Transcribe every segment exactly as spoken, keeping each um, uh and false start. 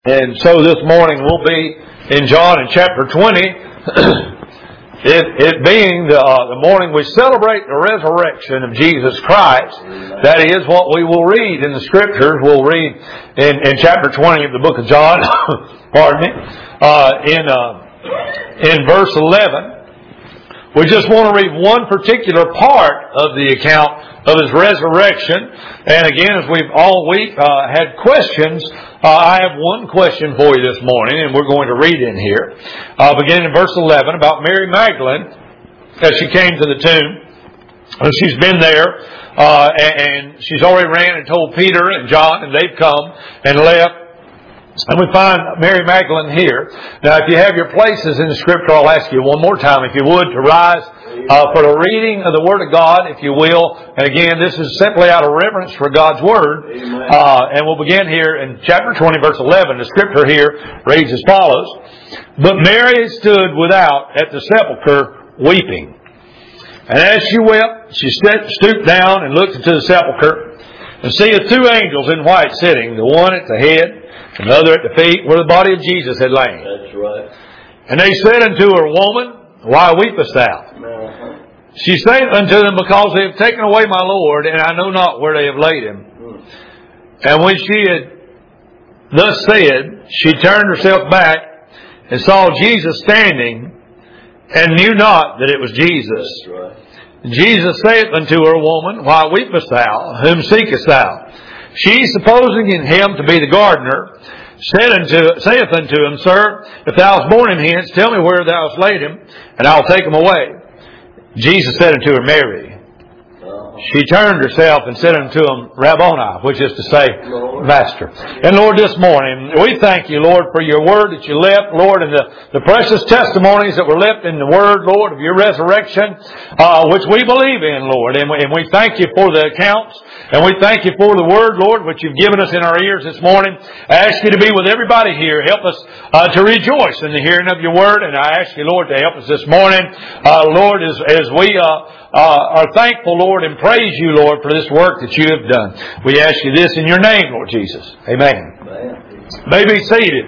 And so this morning we'll be in John in chapter twenty, it, it being the, uh, the morning we celebrate the resurrection of Jesus Christ. That is what we will read in the Scriptures. We'll read in, in chapter twenty of the book of John, pardon me, uh, in, uh, in verse eleven. We just want to read one particular part of the account of His resurrection. And again, as we've all week uh, had questions, uh, I have one question for you this morning, and we're going to read in here. Uh, beginning in verse eleven, about Mary Magdalene, as she came to the tomb. She's been there, uh, and she's already ran and told Peter and John, and they've come and left. And we find Mary Magdalene here. Now, if you have your places in the Scripture, I'll ask you one more time, if you would, to rise uh, for the reading of the Word of God, if you will. And again, this is simply out of reverence for God's Word. Uh, and we'll begin here in chapter twenty, verse eleven. The Scripture here reads as follows. But Mary stood without at the sepulchre weeping. And as she wept, she stooped down and looked into the sepulchre, and seeth two angels in white sitting, the one at the head, another at the feet, where the body of Jesus had lain. That's right. And they said unto her, Woman, why weepest thou? Uh-huh. She saith unto them, Because they have taken away my Lord, and I know not where they have laid him. Hmm. And when she had thus said, she turned herself back, and saw Jesus standing, and knew not that it was Jesus. That's right. Jesus saith unto her, Woman, why weepest thou? Whom seekest thou? She, supposing in him to be the gardener, said unto, saith unto him, Sir, if thou hast borne him hence, tell me where thou hast laid him, and I will take him away. Jesus said unto her, Mary. She turned herself and said unto him, Rabboni, which is to say, Lord. Master. And Lord, this morning, we thank you, Lord, for your word that you left, Lord, and the, the precious testimonies that were left in the word, Lord, of your resurrection, uh, which we believe in, Lord. And we, and we thank you for the accounts, and we thank you for the word, Lord, which you've given us in our ears this morning. I ask you to be with everybody here. Help us uh, to rejoice in the hearing of your word, and I ask you, Lord, to help us this morning. Uh, Lord, as, as we uh, uh, are thankful, Lord, and praise you, Lord, for this work that you have done. We ask you this in your name, Lord Jesus. Amen. Amen. May be seated.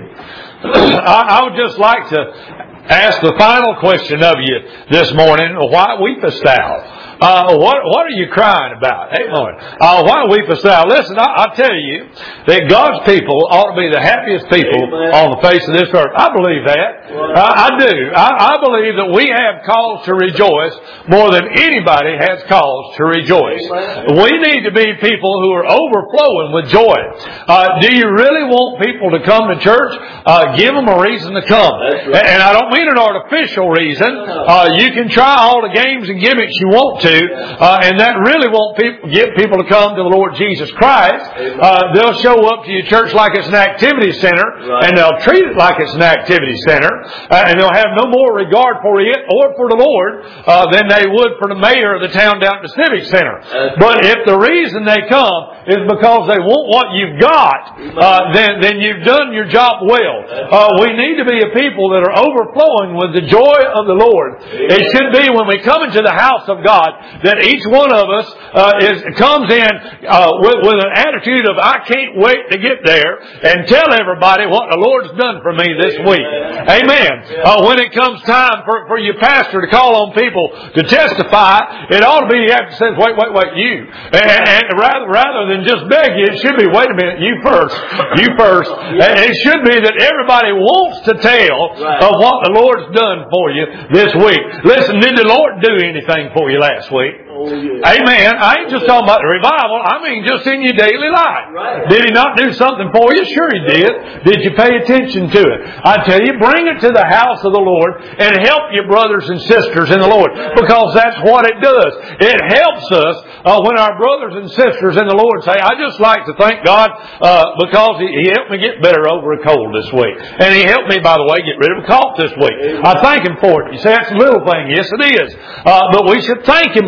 I, I would just like to ask the final question of you this morning. Why weepest thou? Uh, what, what are you crying about? Hey, Lord. Uh, why weepest thou? Listen, I, I tell you that God's people ought to be the happiest people Amen. On the face of this earth. I believe that. I, I do. I, I believe that we have cause to rejoice more than anybody has cause to rejoice. Amen. We need to be people who are overflowing with joy. Uh, do you really want people to come to church? Uh, give them a reason to come. Right. And I don't mean an artificial reason. Uh, you can try all the games and gimmicks you want to. Uh, and that really won't people, get people to come to the Lord Jesus Christ. Uh, they'll show up to your church like it's an activity center, right. And they'll treat it like it's an activity center, uh, and they'll have no more regard for it or for the Lord uh, than they would for the mayor of the town down at the Civic Center. That's but right. If the reason they come is because they want what you've got, uh, then, then you've done your job well. Uh, we need to be a people that are overflowing with the joy of the Lord. It should be when we come into the house of God that each one of us uh, is comes in uh, with, with an attitude of, I can't wait to get there and tell everybody what the Lord's done for me this week. Amen. Uh, when it comes time for, for your pastor to call on people to testify, it ought to be, you have to say, wait, wait, wait, you. And, and rather, rather than just beg you, it should be, wait a minute, you first. You first. And it should be that everybody wants to tell of what the Lord's done for you this week. Listen, did the Lord do anything for you last week? Oh, yeah. Amen. I ain't just talking about the revival. I mean just in your daily life. Right. Did He not do something for you? Sure He did. Did you pay attention to it? I tell you, bring it to the house of the Lord and help your brothers and sisters in the Lord, because that's what it does. It helps us uh, when our brothers and sisters in the Lord say, I just like to thank God uh, because he, he helped me get better over a cold this week. And He helped me, by the way, get rid of a cough this week. I thank Him for it. You say, that's a little thing. Yes, it is. Uh, but we should thank Him for these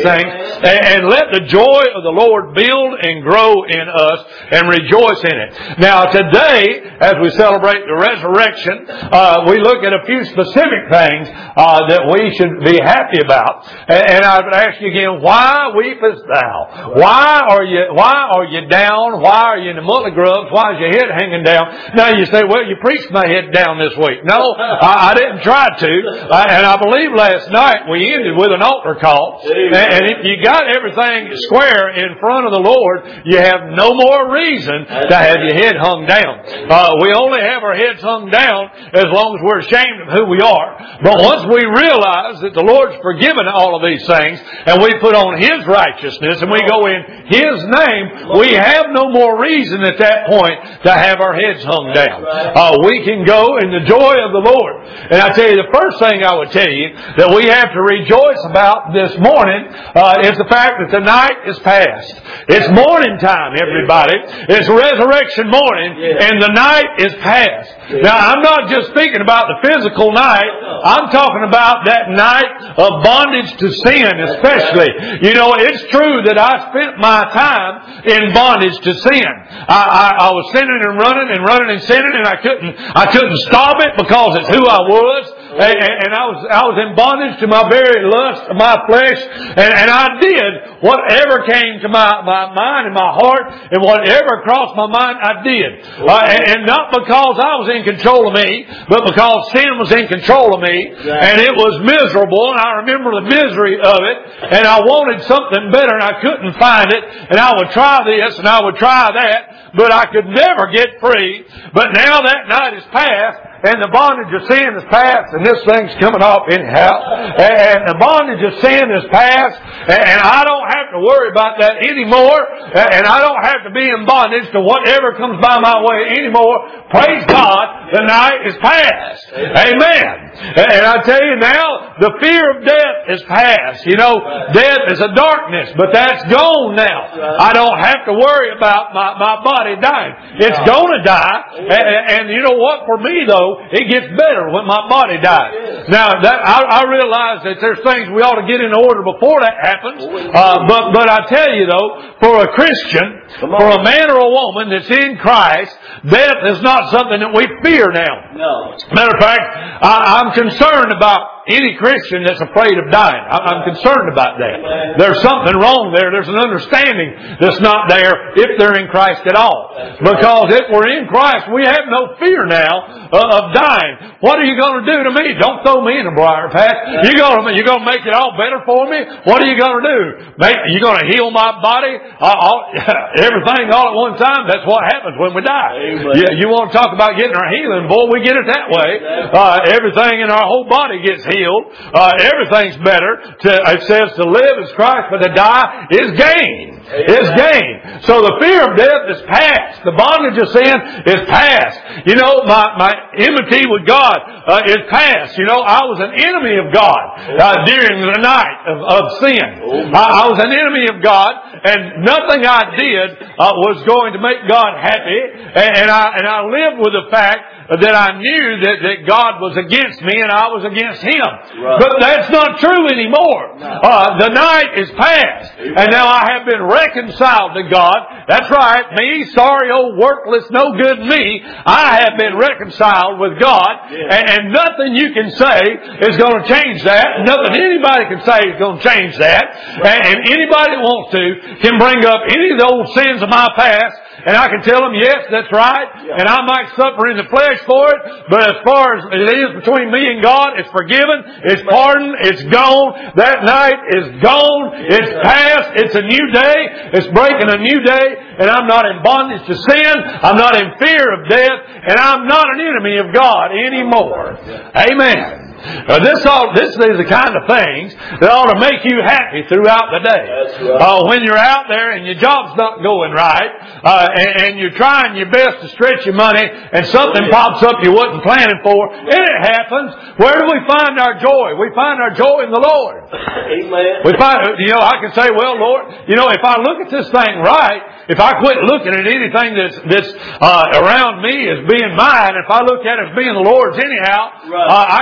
things, and, and let the joy of the Lord build and grow in us and rejoice in it. Now today, as we celebrate the resurrection, uh, we look at a few specific things uh, that we should be happy about. And, and I would ask you again, why weepest thou? Why are you why are you down? Why are you in the mully grubs? Why is your head hanging down? Now you say, well, you preached my head down this week. No, I, I didn't try to. I, and I believe last night we ended with an altar call. And, and if you got everything square in front of the Lord, you have no more reason to have your head hung down. Uh, we only have our heads hung down as long as we're ashamed of who we are. But once we realize that the Lord's forgiven all of these things, and we put on His righteousness, and we go in His name, we have no more reason at that point to have our heads hung down. Uh, we can go in the joy of the Lord. And I tell you, the first thing I would tell you that we have to rejoice about this morning uh, is the fact that the night is past. It's morning time, everybody. It's resurrection morning, and the night is past. Now, I'm not just speaking about the physical night. I'm talking about that night of bondage to sin, especially. You know, it's true that I spent my time in bondage to sin. I, I, I was sinning and running and running and sinning, and I couldn't, I couldn't stop it because it's who I was. And, and I was, I was in bondage to my very lust of my flesh, and, and I did whatever came to my, my mind and my heart, and whatever crossed my mind, I did. Uh, and, and not because I was in control of me, but because sin was in control of me, and it was miserable, and I remember the misery of it, and I wanted something better, and I couldn't find it, and I would try this, and I would try that, but I could never get free. But now that night is past, and the bondage of sin is past, and this thing's coming off anyhow. And the bondage of sin is past, and I don't have to worry about that anymore, and I don't have to be in bondage to whatever comes by my way anymore. Praise God, the night is past. Amen. And I tell you now, the fear of death is past. You know, death is a darkness, but that's gone now. I don't have to worry about my, my body dying. It's going to die. And, and you know what? For me, though, it gets better when my body dies. Now, that, I, I realize that there's things we ought to get in order before that happens. Uh, but, but I tell you, though, for a Christian, for a man or a woman that's in Christ, death is not something that we fear now. No. Matter of fact, I, I'm concerned about any Christian that's afraid of dying. I'm concerned about that. There's something wrong there. There's an understanding that's not there if they're in Christ at all. Because if we're in Christ, we have no fear now of dying. What are you going to do to me? Don't throw me in a briar patch. You're going to, you're going to make it all better for me? What are you going to do? Make, you're going to heal my body? All, all, everything all at one time? That's what happens when we die. You, you want to talk about getting our healing? Boy, we get it that way. Uh, everything in our whole body gets healed. Uh, everything's better. To, it says to live is Christ, but to die is gain. Is gain. So the fear of death is past. The bondage of sin is past. You know, my, my enmity with God uh, is past. You know, I was an enemy of God uh, during the night of, of sin. I, I was an enemy of God, and nothing I did uh, was going to make God happy. And, and I and I lived with the fact that I knew that, that God was against me and I was against Him. Right. But that's not true anymore. No. Uh, the night is past. And now I have been reconciled to God. That's right. Me, sorry old worthless, no good me. I have been reconciled with God. Yeah. And, and nothing you can say is going to change that. Nothing anybody can say is going to change that. And, and anybody that wants to can bring up any of the old sins of my past, and I can tell them, yes, that's right. Yeah. And I might suffer in the flesh for it, but as far as it is between me and God, it's forgiven, it's pardoned, it's gone. That night is gone. It's past. It's a new day. It's breaking a new day, and I'm not in bondage to sin. I'm not in fear of death, and I'm not an enemy of God anymore. Amen. Uh, this ought, this is the kind of things that ought to make you happy throughout the day. Right. Uh, when you're out there and your job's not going right, uh, and, and you're trying your best to stretch your money, and something pops up you wasn't planning for, and it happens. Where do we find our joy? We find our joy in the Lord. Amen. We find, you know, I can say, well, Lord, you know, if I look at this thing right, if I quit looking at anything that's that's uh, around me as being mine, if I look at it as being the Lord's anyhow, right. uh, I can go.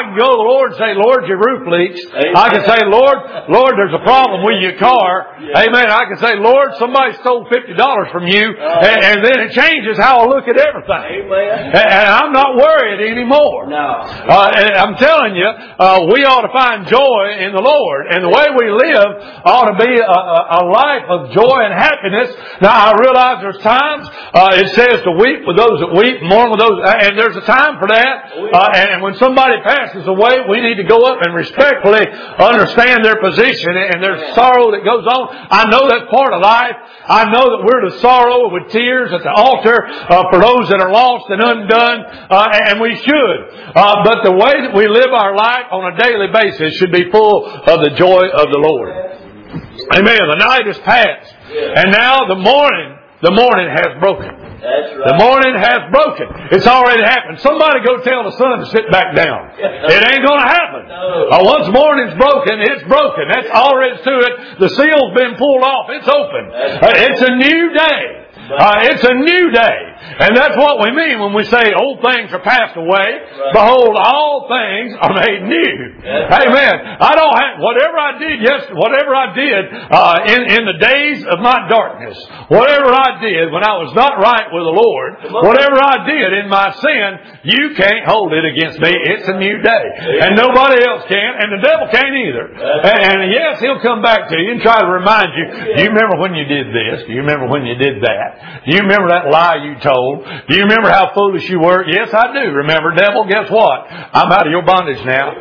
Lord and say, Lord, your roof leaks. Amen. I can say, Lord, Lord, there's a problem with your car. Yeah. Amen. I can say, Lord, somebody stole fifty dollars from you. Uh, and, and then it changes how I look at everything. Amen. And, and I'm not worried anymore. No. Uh, and I'm telling you, uh, we ought to find joy in the Lord. And the way we live ought to be a, a, a life of joy and happiness. Now, I realize there's times, uh, it says to weep with those that weep, mourn with those, and there's a time for that. Uh, and when somebody passes away, we need to go up and respectfully understand their position, and there's sorrow that goes on. I know that's part of life. I know that we're to sorrow with tears at the altar uh, for those that are lost and undone, uh, and we should. Uh, but the way that we live our life on a daily basis should be full of the joy of the Lord. Amen. The night is past, and now the morning, the morning has broken. That's right. The morning has broken. It's already happened. Somebody go tell the sun to sit back down. It ain't going to happen. No. Uh, once morning's broken, it's broken. That's all there is to it. The seal's been pulled off. It's open. Uh, it's a new day. Uh, it's a new day. And that's what we mean when we say old things are passed away. Right. Behold, all things are made new. That's Amen. I don't have, whatever I did, yes, whatever I did, uh, in, in the days of my darkness, whatever I did when I was not right with the Lord, whatever I did in my sin, you can't hold it against me. It's a new day. And nobody else can, and the devil can't either. And, and yes, he'll come back to you and try to remind you, do you remember when you did this? Do you remember when you did that? Do you remember that lie you told? Do you remember how foolish you were? Yes, I do remember. Devil, guess what? I'm out of your bondage now.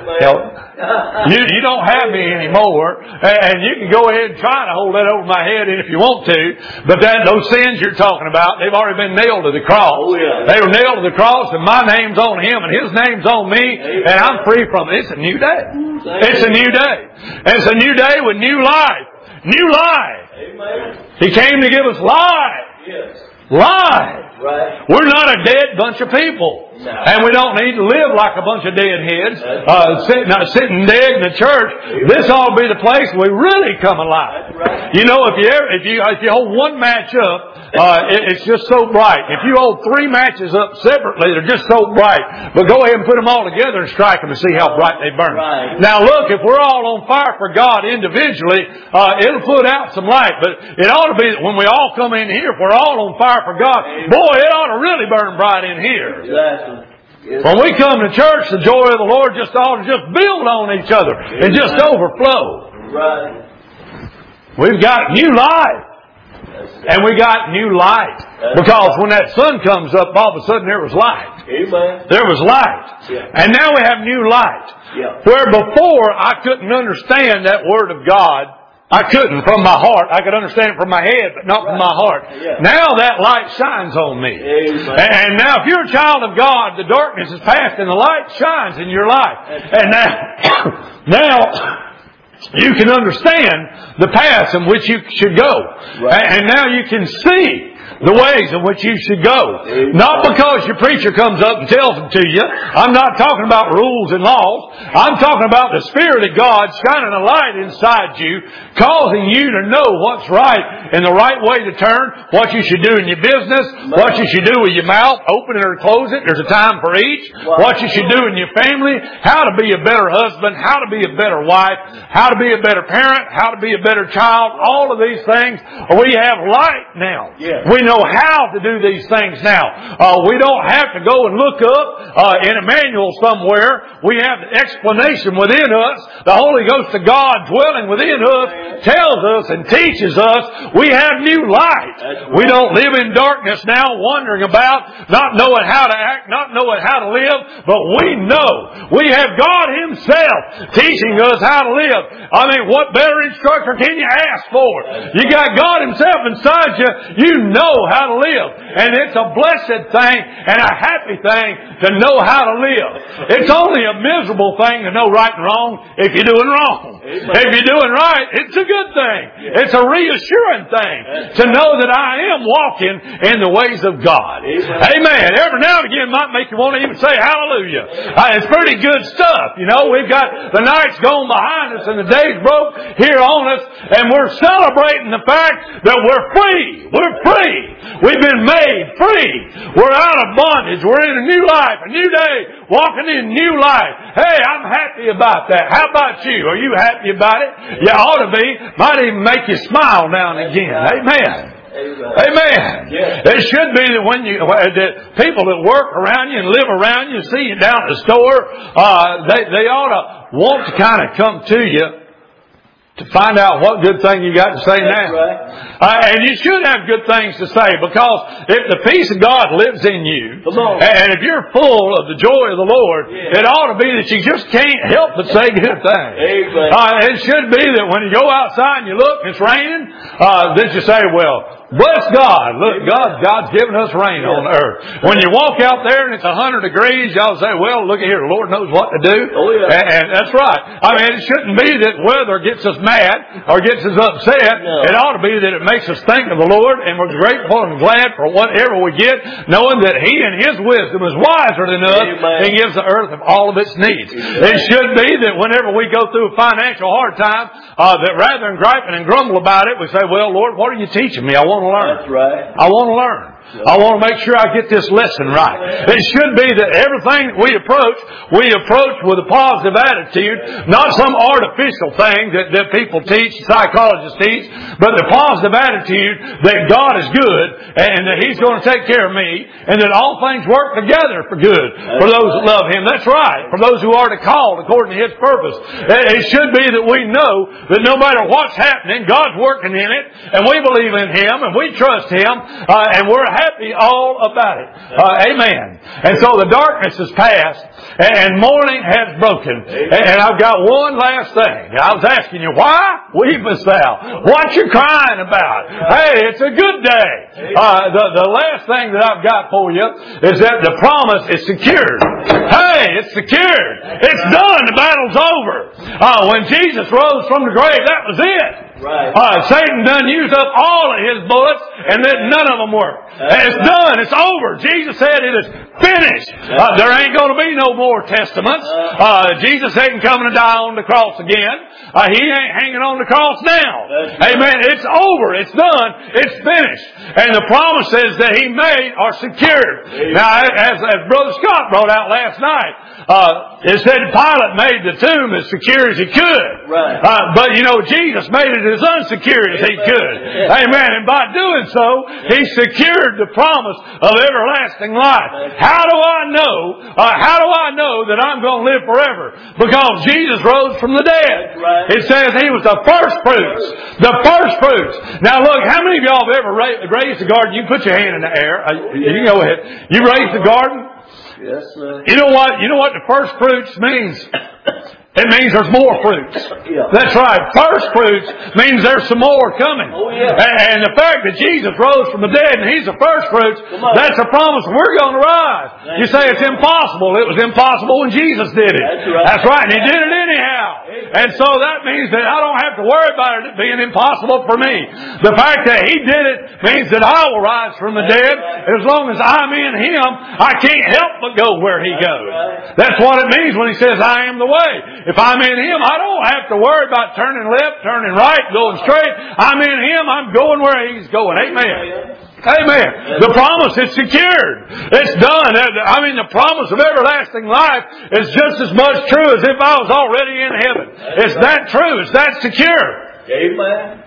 You, you don't have me anymore. And you can go ahead and try to hold that over my head if you want to. But that, those sins you're talking about, they've already been nailed to the cross. Oh, yeah. They were nailed to the cross, and my name's on him, and his name's on me, and I'm free from it. It's a new day. It's a new day. And it's a new day with new life. New life. Amen. He came to give us life. Yes. Life. Right. We're not a dead bunch of people. No. And we don't need to live like a bunch of dead heads, uh, sitting, uh, sitting dead in the church. This ought to be the place we really come alive. Right. You know, if you ever, if you, if you hold one match up, uh, it, it's just so bright. If you hold three matches up separately, they're just so bright. But go ahead and put them all together and strike them and see how bright they burn. Right. Now look, if we're all on fire for God individually, uh, it'll put out some light. But it ought to be that when we all come in here, if we're all on fire for God, boy, it ought to really burn bright in here. Exactly. Yes. When we come to church, the joy of the Lord just ought to just build on each other and just overflow. Right. We've got new life. And we got new light. Because when that sun comes up, all of a sudden there was light. Amen. There was light. Yeah. And now we have new light. Yeah. Where before I couldn't understand that Word of God. I couldn't from my heart. I could understand it from my head, but not from my heart. Yeah. Now that light shines on me. Amen. And now if you're a child of God, the darkness is past and the light shines in your life. And now, now you can understand the paths in which you should go. Right. And now you can see the ways in which you should go. Amen. Not because your preacher comes up and tells them to you. I'm not talking about rules and laws. I'm talking about the Spirit of God shining a light inside you, causing you to know what's right and the right way to turn, what you should do in your business, what you should do with your mouth, open it or close it. There's a time for each. What you should do in your family, how to be a better husband, how to be a better wife, how to be a better parent, how to be a better child. All of these things, we have light now. Yeah. We know how to do these things now. Uh, we don't have to go and look up uh, in a manual somewhere. We have the explanation within us. The Holy Ghost of God dwelling within us tells us and teaches us we have new light. We don't live in darkness now wandering about, not knowing how to act, not knowing how to live, but we know we have God Himself teaching us how to live. I mean, what better instructor can you ask for? You got God Himself inside you. You know how to live. And it's a blessed thing and a happy thing to know how to live. It's only a miserable thing to know right and wrong if you're doing wrong. Amen. If you're doing right, it's a good thing. Yeah. It's a reassuring thing to know that I am walking in the ways of God. Amen. Amen. Every now and again might make you want to even say hallelujah. Uh, it's pretty good stuff. You know, we've got the night's gone behind us and the day's broke here on us, and we're celebrating the fact that we're free. We're free. We've been made free. We're out of bondage. We're in a new life, a new day, walking in new life. Hey, I'm happy about that. How about you? Are you happy about it? You ought to be. Might even make you smile now and again. Amen. Amen. Yes. It should be that when you, that people that work around you and live around you, see you down at the store, uh, they, they ought to want to kind of come to you to find out what good thing you got to say now. Right. Uh, and you should have good things to say, because if the peace of God lives in you, and if you're full of the joy of the Lord, yeah. it ought to be that you just can't help but say good things. Uh, it should be that when you go outside and you look and it's raining, uh, that you say, well, bless God. Look, God, God's given us rain on the earth. When you walk out there and it's a hundred degrees, y'all say, well, look at here, the Lord knows what to do. Oh, yeah. and, and that's right. I mean, it shouldn't be that weather gets us mad or gets us upset. No. It ought to be that it makes us think of the Lord, and we're grateful and glad for whatever we get, knowing that He in His wisdom is wiser than us. Amen. He gives the earth of all of its needs. Amen. It should be that whenever we go through a financial hard time, uh, that rather than griping and grumble about it, we say, well, Lord, what are you teaching me? I want to learn. That's right. I want to learn. I want to make sure I get this lesson right. It should be that everything that we approach, we approach with a positive attitude, not some artificial thing that, that people teach, psychologists teach, but the positive attitude that God is good and that He's going to take care of me, and that all things work together for good for those that love Him. That's right. For those who are called according to His purpose. It should be that we know that no matter what's happening, God's working in it, and we believe in Him, and we trust Him, uh, and we're happy all about it. Uh, amen. And so the darkness has passed and morning has broken. And I've got one last thing. I was asking you, why weepest thou? What you crying about? Hey, it's a good day. Uh, the, the last thing that I've got for you is that the promise is secured. Hey, it's secured. It's done. The battle's over. Uh, when Jesus rose from the grave, that was it. Right. Uh, Satan done used up all of his bullets, and then none of them worked. It's right. done. It's over. Jesus said it is finished. Uh, there ain't going to be no more testaments. Uh, Jesus ain't coming to die on the cross again. Uh, he ain't hanging on the cross now. Right. Amen. It's over. It's done. It's finished. And the promises that He made are secured. Amen. Now, as, as Brother Scott brought out last night, uh, it said Pilate made the tomb as secure as he could. Right. Uh, but, you know, Jesus made it as unsecure as He could. Amen. And by doing so, He secured the promise of everlasting life. How do I know? Uh, how do I know that I'm going to live forever? Because Jesus rose from the dead. It says He was the first fruits. The first fruits. Now look, how many of y'all have ever raised a garden? You can put your hand in the air. Uh, you can go ahead. You raised a garden? Yes, sir. You know what? You know what the first fruits means? It means there's more fruits. Yeah. That's right. First fruits means there's some more coming. Oh, yeah. And the fact that Jesus rose from the dead and He's the first fruits, that's a promise we're going to rise. Thank you say it's impossible. It was impossible when Jesus did it. That's right. That's right. And He did it anyhow. And so that means that I don't have to worry about it being impossible for me. The fact that He did it means that I will rise from the dead. As long as I'm in Him, I can't help but go where He goes. That's what it means when He says, I am the way. If I'm in Him, I don't have to worry about turning left, turning right, going straight. I'm in Him. I'm going where He's going. Amen. Amen. The promise is secured. It's done. I mean, the promise of everlasting life is just as much true as if I was already in heaven. It's that true. It's that secure. Amen.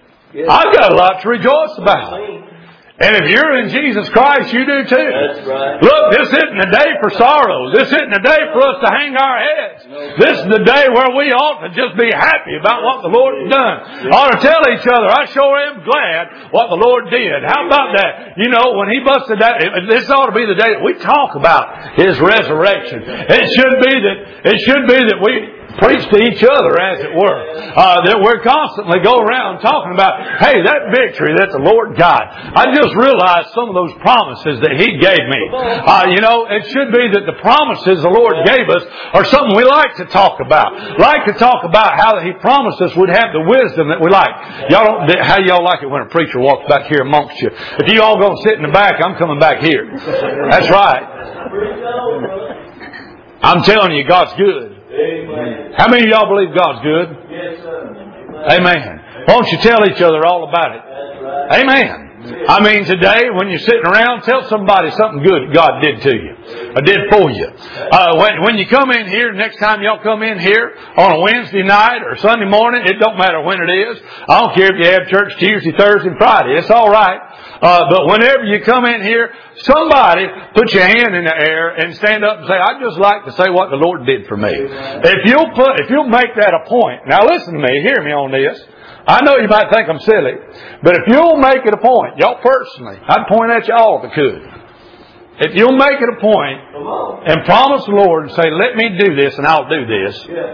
I've got a lot to rejoice about. And if you're in Jesus Christ, you do too. That's right. Look, this isn't a day for sorrow. This isn't a day for us to hang our heads. No. This is the day where we ought to just be happy about what the Lord has done. Yeah. Ought to tell each other, I sure am glad what the Lord did. How about that? You know, when He busted that, this ought to be the day that we talk about His resurrection. It should be that, it should be that we preach to each other, as it were. Uh, that we're constantly go around talking about, hey, that victory that the Lord got. I just realized some of those promises that He gave me. Uh, you know, it should be that the promises the Lord gave us are something we like to talk about. Like to talk about how He promised us we'd have the wisdom that we like. Y'all don't, how y'all like it when a preacher walks back here amongst you? If you all going to sit in the back, I'm coming back here. That's right. I'm telling you, God's good. Amen. How many of y'all believe God's good? Yes, sir. Amen. Why don't you tell each other all about it? That's right. Amen. I mean, today, when you're sitting around, tell somebody something good God did to you, or did for you. Uh, when, when you come in here, next time y'all come in here on a Wednesday night or Sunday morning, it don't matter when it is. I don't care if you have church Tuesday, Thursday, and Friday. It's all right. Uh, but whenever you come in here, somebody put your hand in the air and stand up and say, I'd just like to say what the Lord did for me. If you'll put, if you'll make that a point. Now listen to me, hear me on this. I know you might think I'm silly, but if you'll make it a point, y'all personally, I'd point at you all if I could. If you'll make it a point and promise the Lord and say, let me do this and I'll do this.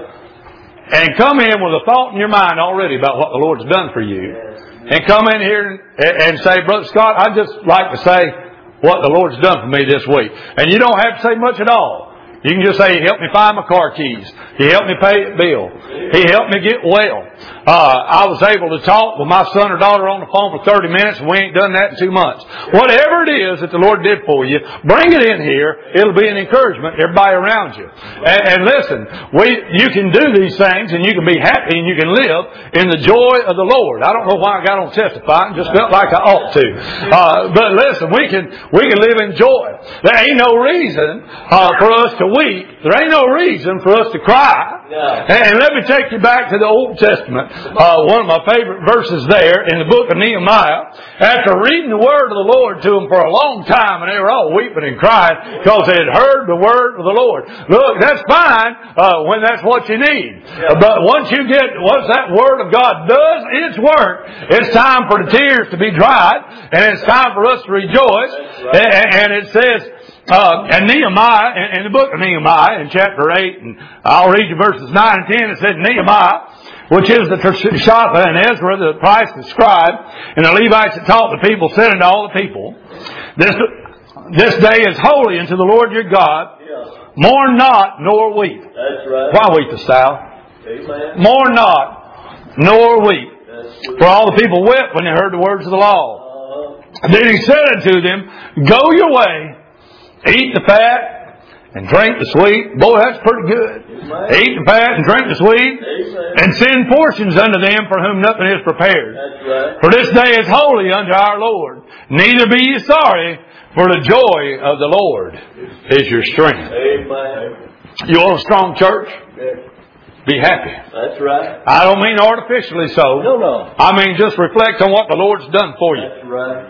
And come in with a thought in your mind already about what the Lord's done for you. And come in here and say, Brother Scott, I'd just like to say what the Lord's done for me this week. And you don't have to say much at all. You can just say, He helped me find my car keys. He helped me pay a bill. He helped me get well. Uh, I was able to talk with my son or daughter on the phone for thirty minutes, and we ain't done that in two months. Whatever it is that the Lord did for you, bring it in here. It'll be an encouragement to everybody around you. And, and listen, we, you can do these things, and you can be happy, and you can live in the joy of the Lord. I don't know why I got on testifying, just felt like I ought to. Uh, but listen, we can, we can live in joy. There ain't no reason uh, for us to weep. There ain't no reason for us to cry. And, and let me take you back to the Old Testament. Uh, one of my favorite verses there in the book of Nehemiah. After reading the word of the Lord to them for a long time, and they were all weeping and crying because they had heard the word of the Lord. Look, that's fine uh, when that's what you need. But once you get, once that word of God does its work, it's time for the tears to be dried, and it's time for us to rejoice. And, and it says, Uh, and Nehemiah, in, in the book of Nehemiah, in chapter eight, and I'll read you verses nine and ten, it said, Nehemiah, which is the Tershatha and Ezra, the priest, the scribe, and the Levites that taught the people, said unto all the people, This, this day is holy unto the Lord your God. Mourn not, nor weep. That's right. Why weep, Sal? Amen. Mourn not, nor weep. For all the people wept when they heard the words of the law. Uh-huh. Then he said unto them, Go your way, eat the fat and drink the sweet. Boy, that's pretty good. Amen. Eat the fat and drink the sweet. Amen. And send portions unto them for whom nothing is prepared. That's right. For this day is holy unto our Lord. Neither be ye sorry, for the joy of the Lord is your strength. Amen. You want a strong church? Yeah. Be happy. That's right. I don't mean artificially so. No, no. I mean just reflect on what the Lord's done for you. That's right.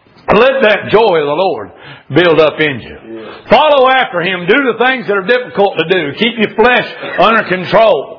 Let that joy of the Lord build up in you. Yeah. Follow after Him. Do the things that are difficult to do. Keep your flesh under control.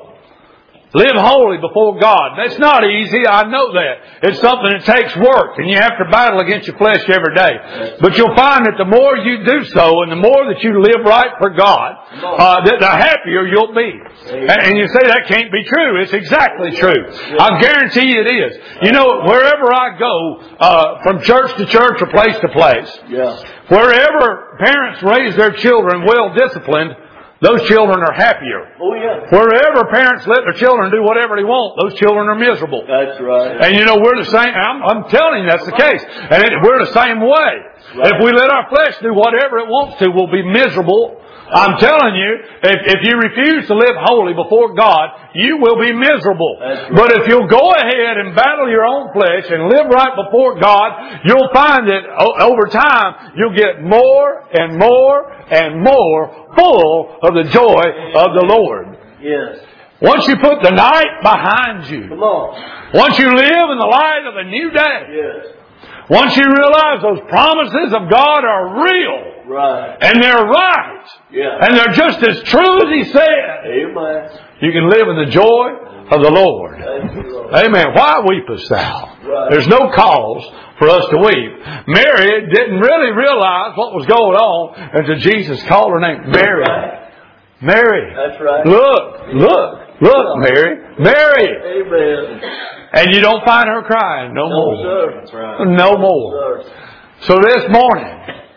Live holy before God. That's not easy. I know that. It's something that takes work, and you have to battle against your flesh every day. But you'll find that the more you do so, and the more that you live right for God, uh, that the happier you'll be. And, and you say that can't be true. It's exactly true. I guarantee you it is. You know, wherever I go, uh, from church to church or place to place, yeah. wherever parents raise their children well disciplined, those children are happier. Oh, yeah. Wherever parents let their children do whatever they want, those children are miserable. That's right. And you know, we're the same. I'm, I'm telling you that's the case. And it, we're the same way. Right. If we let our flesh do whatever it wants to, we'll be miserable. I'm telling you, if, if you refuse to live holy before God, you will be miserable. Right. But if you'll go ahead and battle your own flesh and live right before God, you'll find that over time, you'll get more and more and more full of the joy of the Lord. Yes. Once you put the night behind you, come on. Once you live in the light of a new day, yes. Once you realize those promises of God are real, right, and they're right, yeah, and they're just as true as He said, amen, you can live in the joy of the Lord. Lord. Amen. Why weepest thou? Right. There's no cause for us to weep. Mary didn't really realize what was going on until Jesus called her name. Mary. Right. Mary. That's right. Look, look, look, Mary. Mary. Amen. And you don't find her crying no, no more. Sir. That's right. No more. No, so this morning,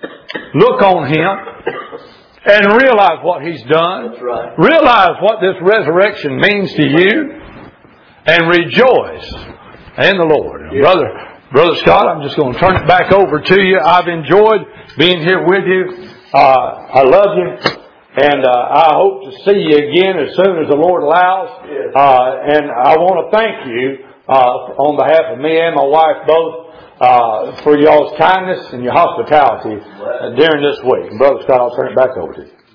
look on Him and realize what He's done. That's right. Realize what this resurrection means to you, and rejoice in the Lord. Yeah. Brother, Brother Scott, I'm just going to turn it back over to you. I've enjoyed being here with you. Uh, I love you. And uh, I hope to see you again as soon as the Lord allows. Yes. Uh, and I want to thank you uh, on behalf of me and my wife both, uh, for y'all's kindness and your hospitality uh, during this week. And Brother Scott, I'll turn it back over to you.